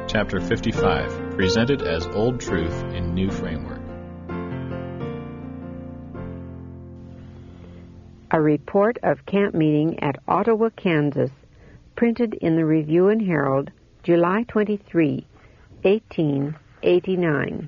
Chapter 55, presented as Old Truth in New Framework. A report of camp meeting at Ottawa, Kansas, printed in the Review and Herald, July 23, 1889.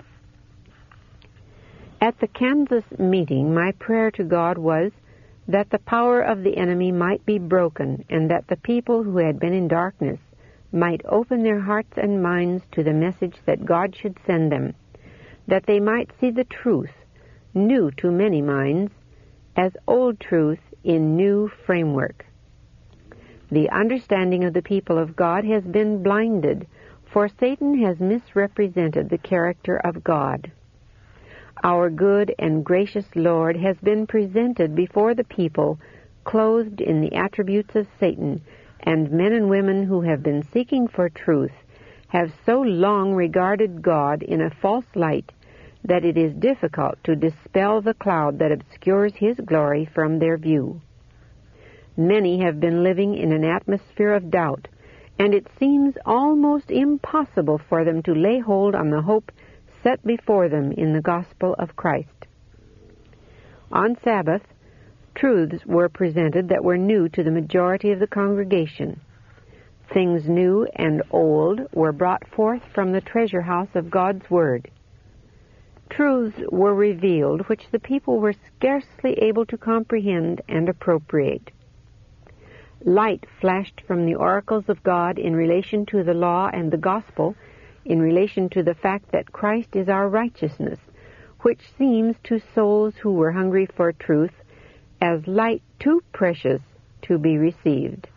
At the Kansas meeting, my prayer to God was that the power of the enemy might be broken and that the people who had been in darkness might open their hearts and minds to the message that God should send them, that they might see the truth, new to many minds, as old truth in new framework. The understanding of the people of God has been blinded, for Satan has misrepresented the character of God. Our good and gracious Lord has been presented before the people, clothed in the attributes of Satan, and men and women who have been seeking for truth have so long regarded God in a false light that it is difficult to dispel the cloud that obscures His glory from their view. Many have been living in an atmosphere of doubt, and it seems almost impossible for them to lay hold on the hope set before them in the gospel of Christ. On Sabbath, truths were presented that were new to the majority of the congregation. Things new and old were brought forth from the treasure house of God's Word. Truths were revealed which the people were scarcely able to comprehend and appropriate. Light flashed from the oracles of God in relation to the law and the gospel, in relation to the fact that Christ is our righteousness, which seems to souls who were hungry for truth as light too precious to be received.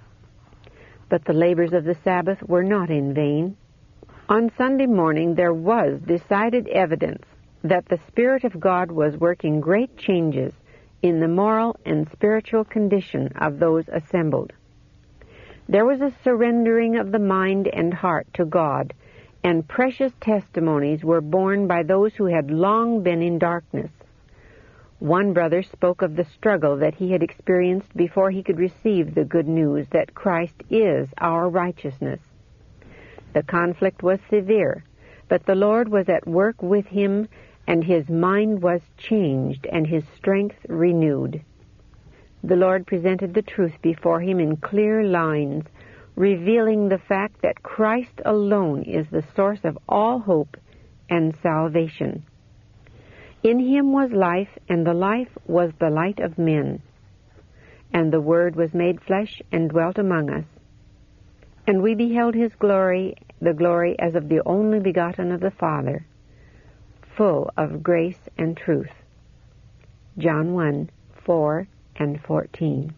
But the labors of the Sabbath were not in vain. On Sunday morning there was decided evidence that the Spirit of God was working great changes in the moral and spiritual condition of those assembled. There was a surrendering of the mind and heart to God, and precious testimonies were borne by those who had long been in darkness. One brother spoke of the struggle that he had experienced before he could receive the good news that Christ is our righteousness. The conflict was severe, but the Lord was at work with him, and his mind was changed and his strength renewed. The Lord presented the truth before him in clear lines, revealing the fact that Christ alone is the source of all hope and salvation. In Him was life, and the life was the light of men. And the Word was made flesh and dwelt among us. And we beheld His glory, the glory as of the only begotten of the Father, full of grace and truth. John 1:4 and 14.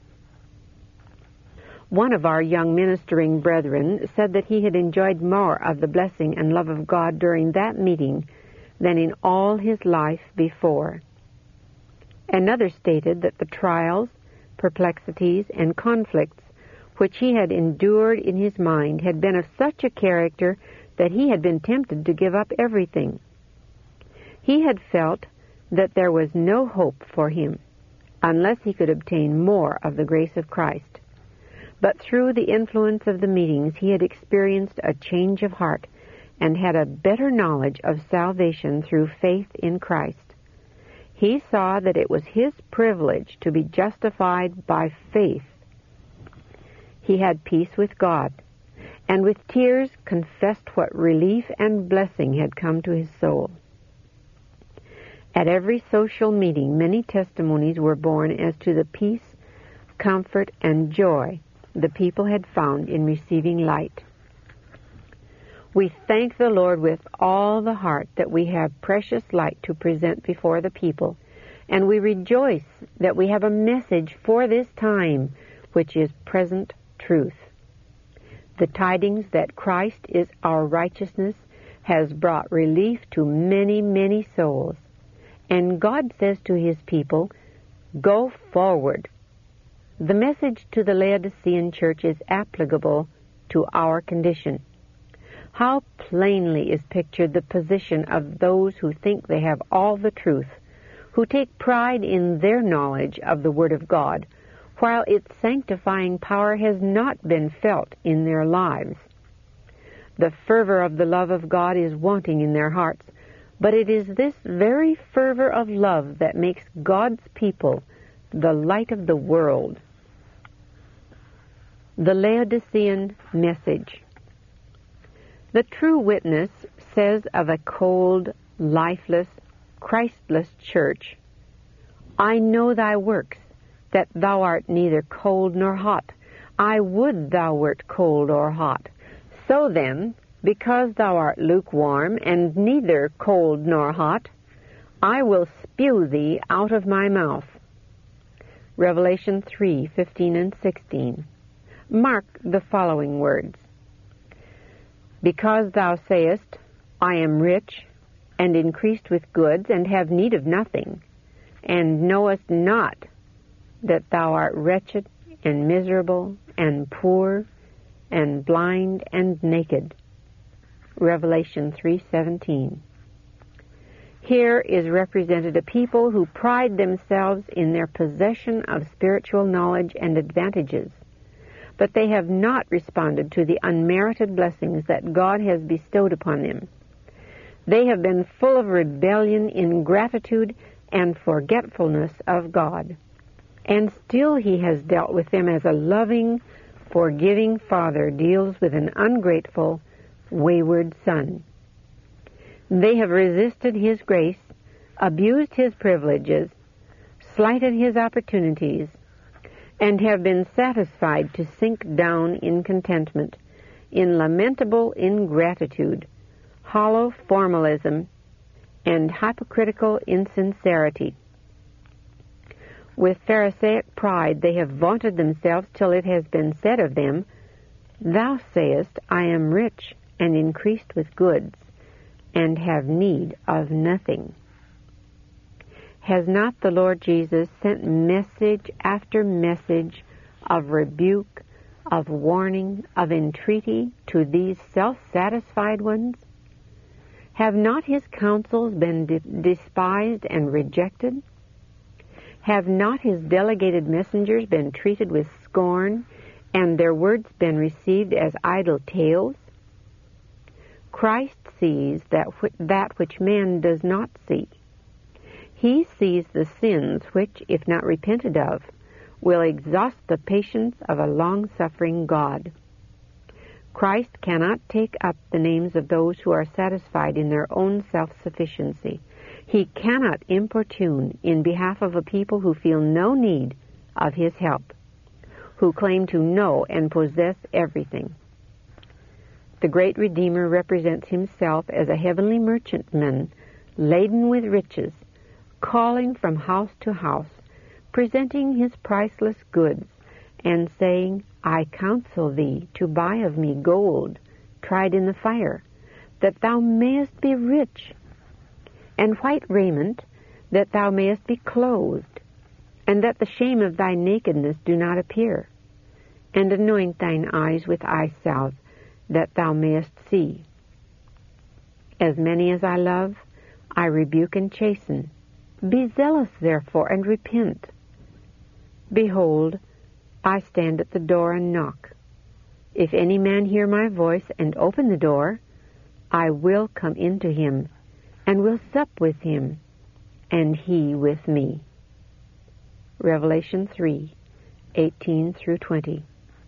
One of our young ministering brethren said that he had enjoyed more of the blessing and love of God during that meeting than in all his life before. Another stated that the trials, perplexities, and conflicts which he had endured in his mind had been of such a character that he had been tempted to give up everything. He had felt that there was no hope for him unless he could obtain more of the grace of Christ. But through the influence of the meetings he had experienced a change of heart and had a better knowledge of salvation through faith in Christ. He saw that it was his privilege to be justified by faith. He had peace with God, and with tears confessed what relief and blessing had come to his soul. At every social meeting, many testimonies were borne as to the peace, comfort, and joy the people had found in receiving light. We thank the Lord with all the heart that we have precious light to present before the people, and we rejoice that we have a message for this time, which is present truth. The tidings that Christ is our righteousness has brought relief to many, many souls. And God says to His people, "Go forward." The message to the Laodicean church is applicable to our condition. How plainly is pictured the position of those who think they have all the truth, who take pride in their knowledge of the Word of God, while its sanctifying power has not been felt in their lives. The fervor of the love of God is wanting in their hearts, but it is this very fervor of love that makes God's people the light of the world. The Laodicean message. The true witness says of a cold, lifeless, Christless church, I know thy works, that thou art neither cold nor hot. I would thou wert cold or hot. So then, because thou art lukewarm, and neither cold nor hot, I will spew thee out of my mouth. Revelation 3:15 and 16. Mark the following words. Because thou sayest, I am rich, and increased with goods, and have need of nothing, and knowest not that thou art wretched, and miserable, and poor, and blind, and naked. Revelation 3:17. Here is represented a people who pride themselves in their possession of spiritual knowledge and advantages, but they have not responded to the unmerited blessings that God has bestowed upon them. They have been full of rebellion, ingratitude, and forgetfulness of God. And still He has dealt with them as a loving, forgiving Father deals with an ungrateful, wayward son. They have resisted His grace, abused His privileges, slighted His opportunities, and have been satisfied to sink down in contentment, in lamentable ingratitude, hollow formalism, and hypocritical insincerity. With Pharisaic pride they have vaunted themselves till it has been said of them, Thou sayest, I am rich and increased with goods, and have need of nothing. Has not the Lord Jesus sent message after message of rebuke, of warning, of entreaty to these self-satisfied ones? Have not His counsels been despised and rejected? Have not His delegated messengers been treated with scorn, and their words been received as idle tales? Christ sees that which man does not see. He sees the sins which, if not repented of, will exhaust the patience of a long-suffering God. Christ cannot take up the names of those who are satisfied in their own self-sufficiency. He cannot importune in behalf of a people who feel no need of His help, who claim to know and possess everything. The great Redeemer represents Himself as a heavenly merchantman laden with riches, calling from house to house, presenting His priceless goods, and saying, I counsel thee to buy of me gold tried in the fire, that thou mayest be rich, and white raiment, that thou mayest be clothed, and that the shame of thy nakedness do not appear, and anoint thine eyes with eye salve, that thou mayest see. As many as I love, I rebuke and chasten. Be zealous, therefore, and repent. Behold, I stand at the door and knock. If any man hear my voice and open the door, I will come into him, and will sup with him, and he with me. Revelation 3:18 through 20.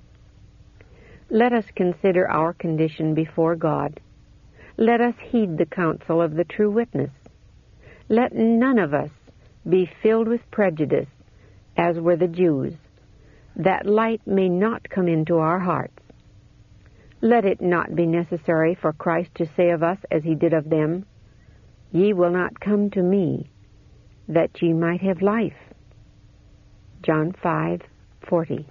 Let us consider our condition before God. Let us heed the counsel of the true witness. Let none of us be filled with prejudice, as were the Jews, that light may not come into our hearts. Let it not be necessary for Christ to say of us as He did of them, Ye will not come to me, that ye might have life. John 5:40.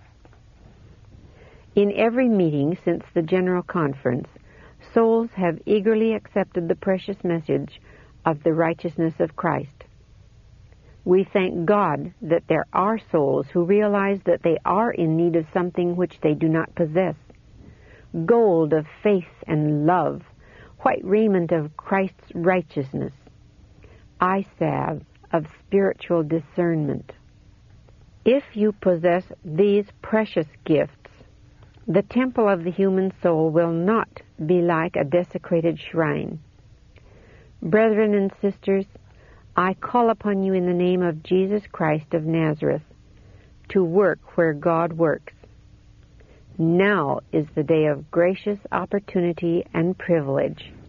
In every meeting since the General Conference, souls have eagerly accepted the precious message of the righteousness of Christ. We thank God that there are souls who realize that they are in need of something which they do not possess. Gold of faith and love, white raiment of Christ's righteousness, eye salve of spiritual discernment. If you possess these precious gifts, the temple of the human soul will not be like a desecrated shrine. Brethren and sisters, I call upon you in the name of Jesus Christ of Nazareth to work where God works. Now is the day of gracious opportunity and privilege.